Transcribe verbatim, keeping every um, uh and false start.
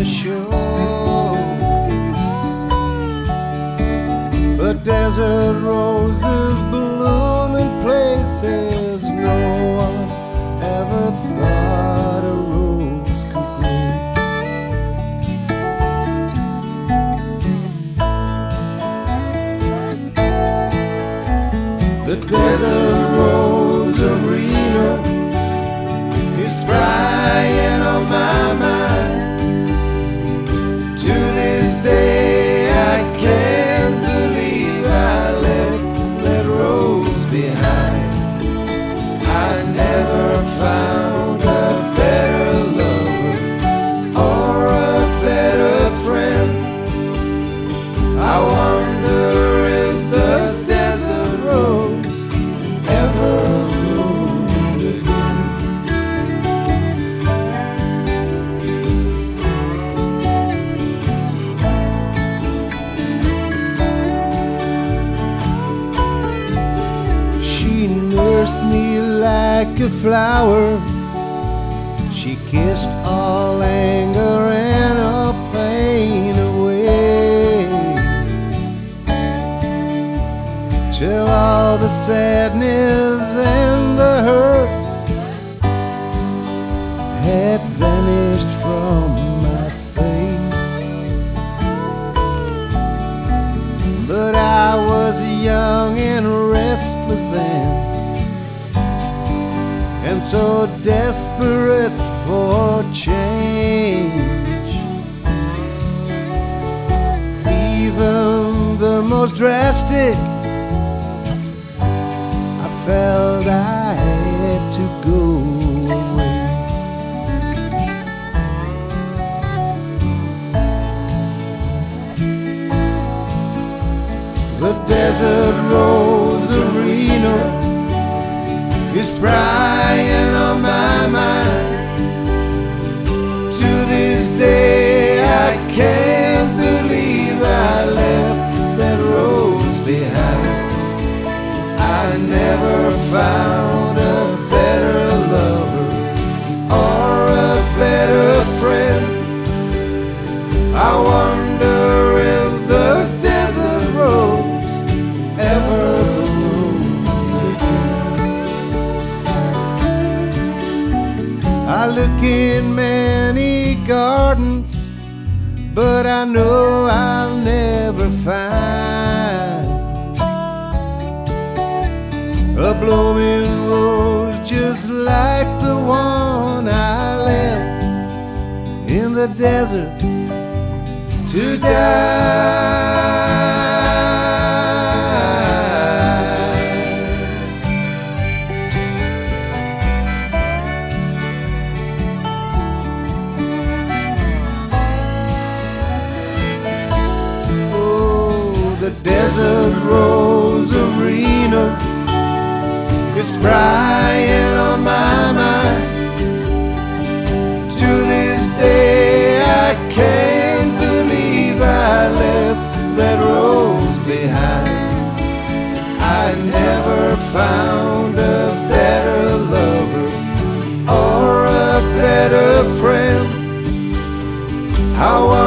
shore. But desert roses bloom in places no one ever thought a rose could grow. The desert rose of Reno is spraying on my mind. To this day I can't believe I left that rose behind. I never found a better lover or a better friend. I wonder if the desert rose ever bloomed again. She nursed me like a flower. She kissed all anger and all pain away, till all the sadness and the hurt had vanished from my face. But I was young and restless then, and so desperate for change. Even the most drastic, I felt I had to go away. The desert rose of Reno is spraying on my mind. To this day I can't believe I left that rose behind. I never found a better lover or a better friend. I wonder if the desert rose ever bloomed again. I look in many gardens, but I know I'll never find a blooming rose just like the one I left in the desert to die. The desert rose of Reno is spraying on my mind. To this day I can't believe I left that rose behind. I never found a better lover or a better friend. I